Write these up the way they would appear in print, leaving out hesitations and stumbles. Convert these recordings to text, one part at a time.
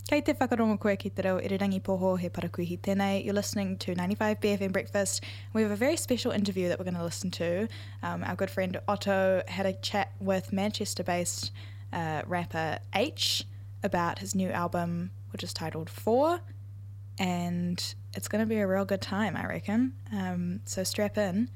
Kei te whakarongo koe ki te reo Irirangi Poho he parakuihi tēnei. You're listening to 95 BFM Breakfast. We have a very special interview that we're going to listen to. Our good friend Otto had a chat with Manchester-based rapper H about his new album, which is titled 4. And it's going to be a real good time, I reckon. So strap in.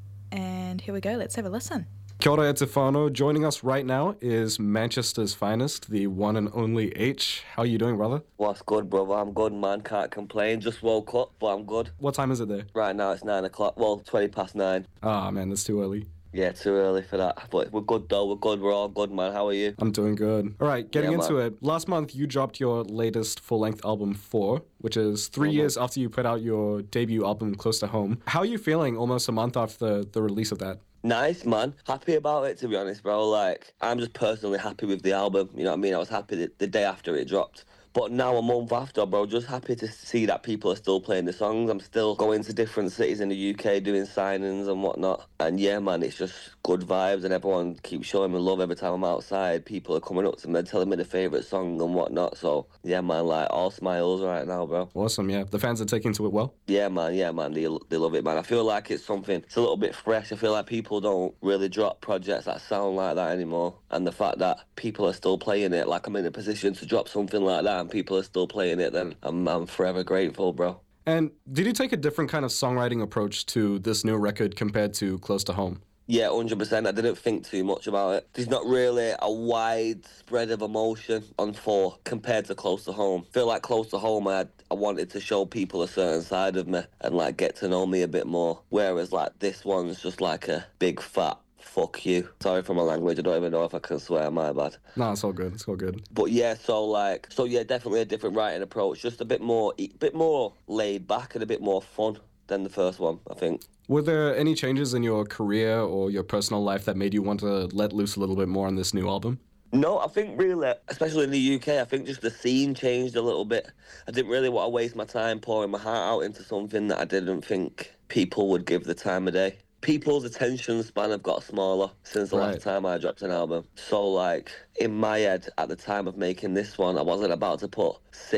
And here we go. Let's have a listen. Kia ora e te whānau. Joining us right now is Manchester's finest, the one and only H. How are you doing, brother? What's good, brother? I'm good, man. Can't complain. Just woke up, but I'm good. What time is it there? Right now it's 9 o'clock. Well, 20 past 9. Ah, man, that's too early. Yeah, too early for that. But we're good, though. We're good. We're all good, man. How are you? I'm doing good. All right, getting into man. it. Last month, you dropped your latest full-length album, 4, which is 3 years after you put out your debut album, Close to Home. How are you feeling almost a month after the release of that? Nice, man. Happy about it, to be honest, bro. Like, I'm just personally happy with the album. You know what I mean? I was happy the day after it dropped. But now a month after, bro, just happy to see that people are still playing the songs. I'm still going to different cities in the UK doing signings and whatnot. And yeah, man, it's just good vibes and everyone keeps showing me love every time I'm outside. People are coming up to me, telling me their favourite song and whatnot. So yeah, man, like all smiles right now, bro. Awesome, yeah. The fans are taking to it well? Yeah, man, they love it, man. I feel like it's a little bit fresh. I feel like people don't really drop projects that sound like that anymore. And the fact that people are still playing it, like I'm in a position to drop something like that and people are still playing it, then I'm forever grateful, bro. And did you take a different kind of songwriting approach to this new record compared to Close to Home? Yeah, 100%. I didn't think too much about it. There's not really a wide spread of emotion on 4 compared to Close to Home. I feel like Close to Home, I wanted to show people a certain side of me and like get to know me a bit more. Whereas like this one's just like a big fat fuck you. Sorry for my language. I don't even know if I can swear. My bad. No, it's all good. It's all good. But yeah, so yeah, definitely a different writing approach. Just a bit more laid back and a bit more fun than the first one, I think. Were there any changes in your career or your personal life that made you want to let loose a little bit more on this new album? No, I think really, especially in the UK, I think just the scene changed a little bit. I didn't really want to waste my time pouring my heart out into something that I didn't think people would give the time of day. People's attention span have got smaller since the last time I dropped an album. So, like, in my head, at the time of making this one, I wasn't about to put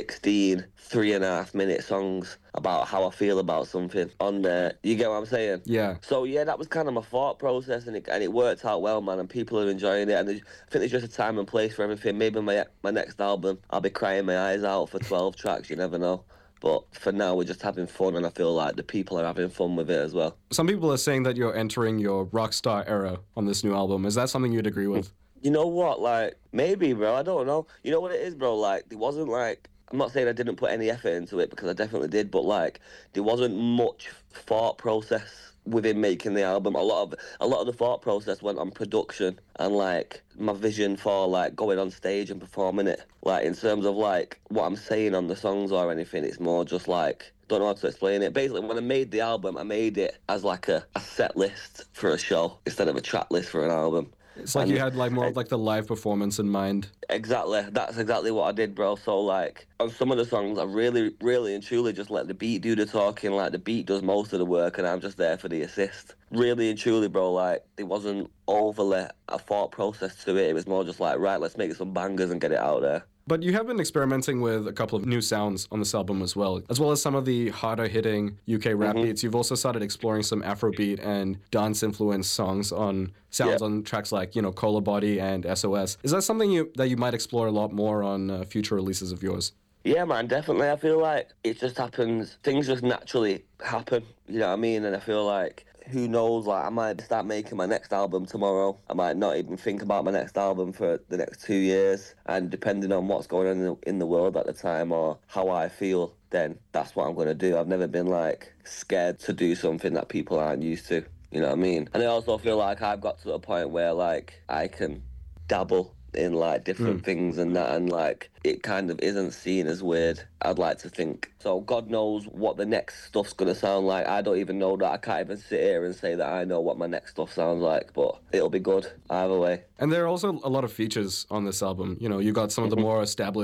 16 3.5-minute songs about how I feel about something on there. You get what I'm saying? Yeah. So, yeah, that was kind of my thought process, and it worked out well, man, and people are enjoying it. And I think there's just a time and place for everything. Maybe my next album, I'll be crying my eyes out for 12 tracks, you never know. But for now, we're just having fun, and I feel like the people are having fun with it as well. Some people are saying that you're entering your rock star era on this new album. Is that something you'd agree with? You know what? Like, maybe, bro. I don't know. You know what it is, bro? Like, there wasn't, like... I'm not saying I didn't put any effort into it, because I definitely did, but, like, there wasn't much thought process within making the album. A lot of the thought process went on production and like my vision for like going on stage and performing it. Like in terms of like what I'm saying on the songs or anything, it's more just like, don't know how to explain it. Basically, when I made the album, I made it as like a set list for a show instead of a track list for an album. It's like you had like more of like the live performance in mind. Exactly. That's exactly what I did, bro. So like on some of the songs, I really and truly just let the beat do the talking. Like the beat does most of the work and I'm just there for the assist. Really and truly, bro, like there wasn't overly a thought process to it. It was more just like, right, let's make some bangers and get it out there. But you have been experimenting with a couple of new sounds on this album as well as some of the harder-hitting UK rap beats. You've also started exploring some Afrobeat and dance-influenced songs on on tracks like, Cola Body and SOS. Is that something that you might explore a lot more on future releases of yours? Yeah, man, definitely. I feel like it just happens. Things just naturally happen, you know what I mean? And I feel like, who knows, like I might start making my next album tomorrow. I might not even think about my next album for the next 2 years. And depending on what's going on in the world at the time or how I feel, then that's what I'm going to do. I've never been like scared to do something that people aren't used to, you know what I mean? And I also feel like I've got to a point where like I can dabble in like different things and that, and like it kind of isn't seen as weird, I'd like to think. So God knows what the next stuff's gonna sound like. I don't even know that. I can't even sit here and say that I know what my next stuff sounds like, but it'll be good either way. And there are also a lot of features on this album. You got some of the more established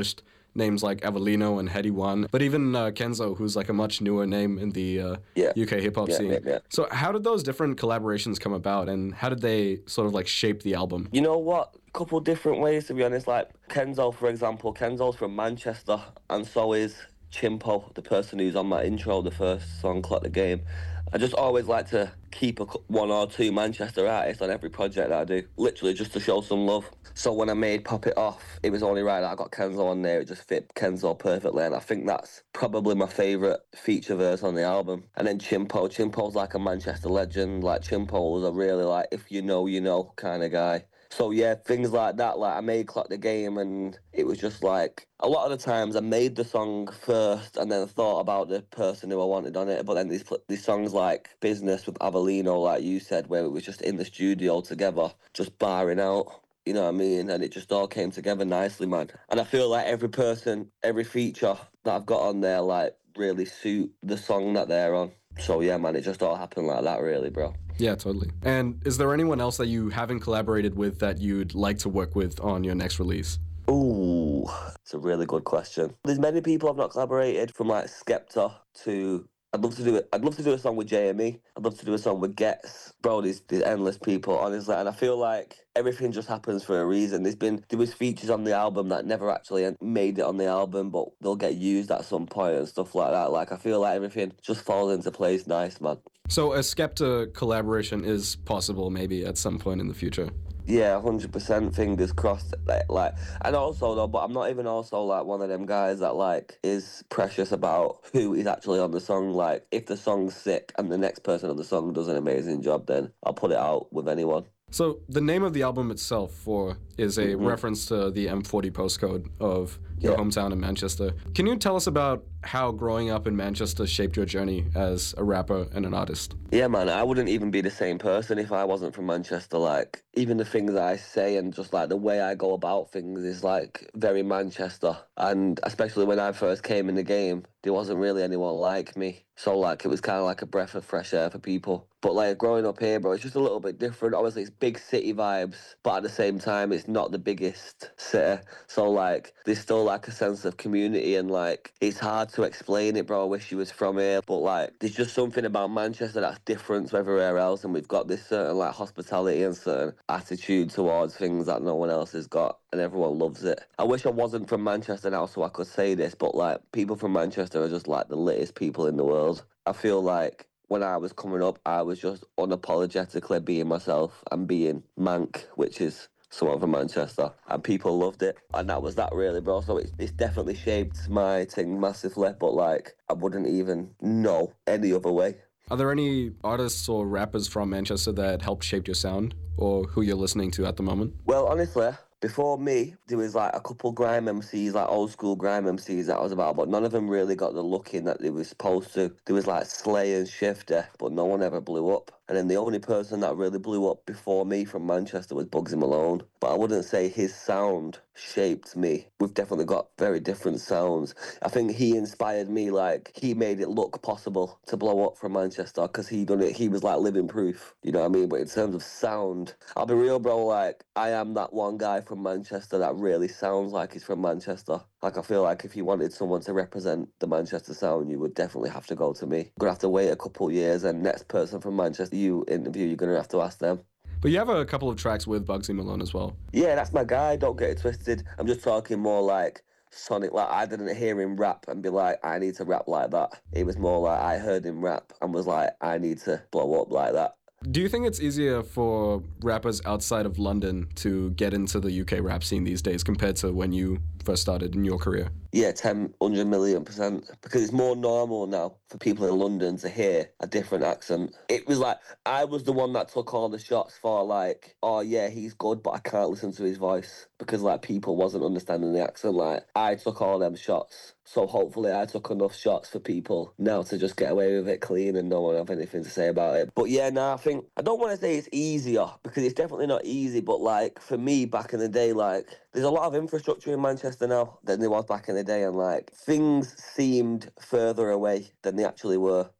names like Avellino and Heady One, but even Kenzo, who's like a much newer name in the UK hip hop scene. So how did those different collaborations come about, and how did they sort of like shape the album? You know what? Couple different ways, to be honest. Like Kenzo, for example, Kenzo's from Manchester, and so is Chimpo, the person who's on my intro, the first song, Clock the Game. I just always like to keep one or two Manchester artists on every project that I do, literally just to show some love. So when I made Pop It Off, it was only right that I got Kenzo on there. It just fit Kenzo perfectly, and I think that's probably my favourite feature verse on the album. And then Chimpo's like a Manchester legend. Like Chimpo was a really like, if you know, you know kind of guy. So yeah, things like that, like I made Clock the Game, and it was just like, a lot of the times I made the song first and then thought about the person who I wanted on it, but then these songs like Business with Avellino, like you said, where we were just in the studio together, just barring out, you know what I mean? And it just all came together nicely, man. And I feel like every person, every feature that I've got on there, like, really suit the song that they're on. So yeah, man, it just all happened like that, really, bro. Yeah, totally. And is there anyone else that you haven't collaborated with that you'd like to work with on your next release? Ooh, it's a really good question. There's many people I've not collaborated, from like Skepta to I'd love to do a song with JME. I'd love to do a song with Gets. Bro, there's endless people, honestly. And I feel like everything just happens for a reason. There was features on the album that never actually made it on the album, but they'll get used at some point and stuff like that. Like, I feel like everything just falls into place nice, man. So a Skepta collaboration is possible maybe at some point in the future? Yeah, 100%, fingers crossed. Like, and also though, but I'm not even also like one of them guys that like is precious about who is actually on the song. Like, if the song's sick and the next person on the song does an amazing job, then I'll put it out with anyone. So the name of the album itself is a reference to the M40 postcode of your hometown in Manchester. Can you tell us about how growing up in Manchester shaped your journey as a rapper and an artist? Yeah, man, I wouldn't even be the same person if I wasn't from Manchester. Like, even the things I say and just like the way I go about things is like very Manchester. And especially when I first came in the game, there wasn't really anyone like me. So like, it was kind of like a breath of fresh air for people. But like, growing up here, bro, it's just a little bit different. Obviously, it's big city vibes, but at the same time, it's not the biggest city. So like, there's still like a sense of community, and like, it's hard to explain it, bro. I wish you was from here, but like, there's just something about Manchester that's different to everywhere else, and we've got this certain like hospitality and certain attitude towards things that no one else has got, and everyone loves it. I wish I wasn't from Manchester now so I could say this, but like, people from Manchester are just like the littest people in the world. I feel like when I was coming up, I was just unapologetically being myself and being Mank, which is someone from Manchester, and people loved it, and that was that, really, bro. So it's definitely shaped my thing massively, but like, I wouldn't even know any other way. Are there any artists or rappers from Manchester that helped shape your sound, or who you're listening to at the moment? Well, honestly, before me, there was like a couple grime MCs, like old school grime MCs that I was about, but none of them really got the looking that they were supposed to. There was like Slay and Shifty, but no one ever blew up. And then the only person that really blew up before me from Manchester was Bugsy Malone. But I wouldn't say his sound shaped me. We've definitely got very different sounds. I think he inspired me, like, he made it look possible to blow up from Manchester, because he done it. He was like living proof, you know what I mean? But in terms of sound, I'll be real, bro, like, I am that one guy from Manchester that really sounds like he's from Manchester. Like, I feel like if you wanted someone to represent the Manchester sound, you would definitely have to go to me. You're going to have to wait a couple years, and next person from Manchester you interview, you're going to have to ask them. But you have a couple of tracks with Bugsy Malone as well. Yeah, that's my guy, don't get it twisted. I'm just talking more like Sonic. Like, I didn't hear him rap and be like, I need to rap like that. It was more like I heard him rap and was like, I need to blow up like that. Do you think it's easier for rappers outside of London to get into the UK rap scene these days compared to when you first started in your career? Yeah, 100 million%. Because it's more normal now for people in London to hear a different accent. It was like, I was the one that took all the shots for like, oh yeah, he's good, but I can't listen to his voice. Because like, people wasn't understanding the accent. Like, I took all them shots. So hopefully I took enough shots for people now to just get away with it clean and no one have anything to say about it. But yeah, I don't want to say it's easier, because it's definitely not easy, but like, for me back in the day, like, there's a lot of infrastructure in Manchester now than there was back in the day, and like, things seemed further away than they actually were.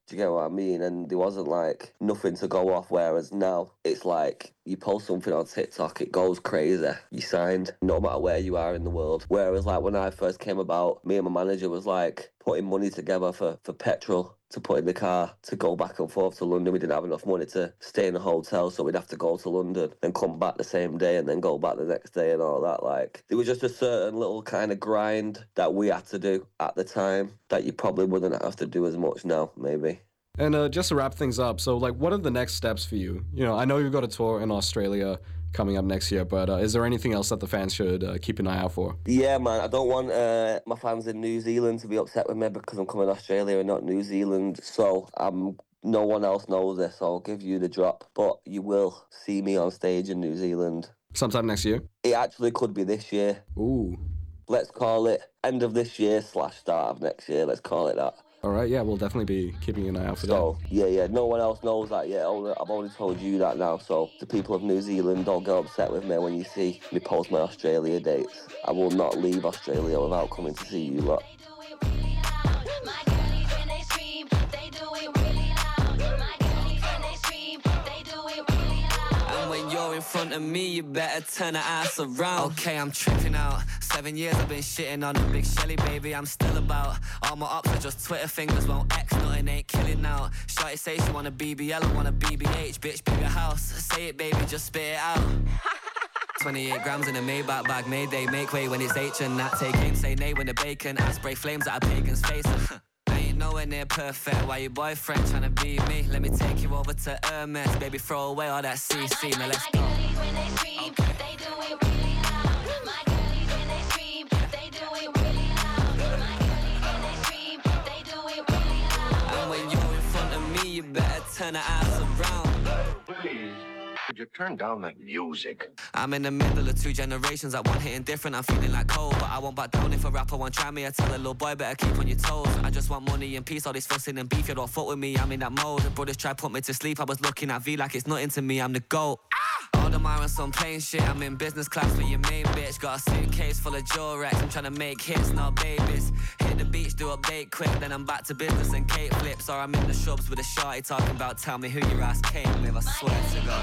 Do you get what I mean? And there wasn't like nothing to go off, whereas now it's like you post something on TikTok, it goes crazy. You signed, no matter where you are in the world. Whereas like when I first came about, me and my manager was like putting money together for petrol to put in the car to go back and forth to London. We didn't have enough money to stay in a hotel, so we'd have to go to London and come back the same day and then go back the next day and all that. Like, there was just a certain little kind of grind that we had to do at the time that you probably wouldn't have to do as much now, maybe. And just to wrap things up, so like, what are the next steps for you? You know, I know you've got a tour in Australia coming up next year, but is there anything else that the fans should keep an eye out for? Yeah, man, I don't want my fans in New Zealand to be upset with me because I'm coming to Australia and not New Zealand. So no one else knows this, so I'll give you the drop. But you will see me on stage in New Zealand. Sometime next year? It actually could be this year. Ooh. Let's call it end of this year / start of next year. Let's call it that. All right, yeah, we'll definitely be keeping an eye out for that. So, yeah, no one else knows that yet. I've only told you that now. So, the people of New Zealand, don't get upset with me when you see me post my Australia dates. I will not leave Australia without coming to see you lot. In front of me, you better turn the ass around. Okay, I'm tripping out. 7 years I've been shitting on a big Shelly, baby. I'm still about. All my ops are just Twitter fingers, won't X, nothing ain't killing out. Shorty say she want a BBL, I want a BBH, bitch, bigger house. Say it, baby, just spit it out. 28 grams in a Maybach bag, Mayday, make way when it's H and that. Take aim, say nay when the bacon. I spray flames at a pagan's face. Nowhere near perfect. Why your boyfriend tryna be me? Let me take you over to Hermes. Baby, throw away all that CC. Now let's go. And when you're in front of me, you better turn the ass around. Please, could you turn down that music? I'm in the middle of two generations, that one hitting different. I'm feeling like cold, but I won't back down if a rapper won't try me. I tell a little boy better keep on your toes. I just want money and peace, all this fussing and beef. You don't fuck with me, I'm in that mode. The brothers try put me to sleep, I was looking at V like it's nothing to me, I'm the GOAT. All the on some plain shit, I'm in business class with your main bitch. Got a suitcase full of Jorex, I'm trying to make hits, not babies. Hit the beach, do a bake quick, then I'm back to business and cake flips. Or I'm in the shrubs with a shorty talking about tell me who your ass came with, I swear to God.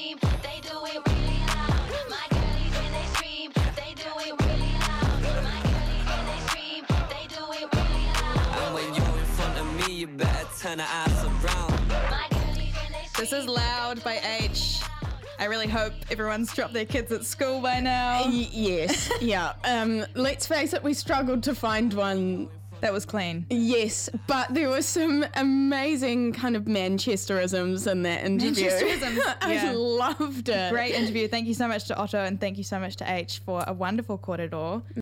And when you're in front of me, you better turn the ass around. This is Loud by H. I really hope everyone's dropped their kids at school by now. Yes, yeah. Let's face it, we struggled to find one. That was clean. Yes, but there were some amazing kind of Manchesterisms in that interview. Manchesterisms, I yeah. loved it. Great interview. Thank you so much to Otto and thank you so much to H for a wonderful corridor.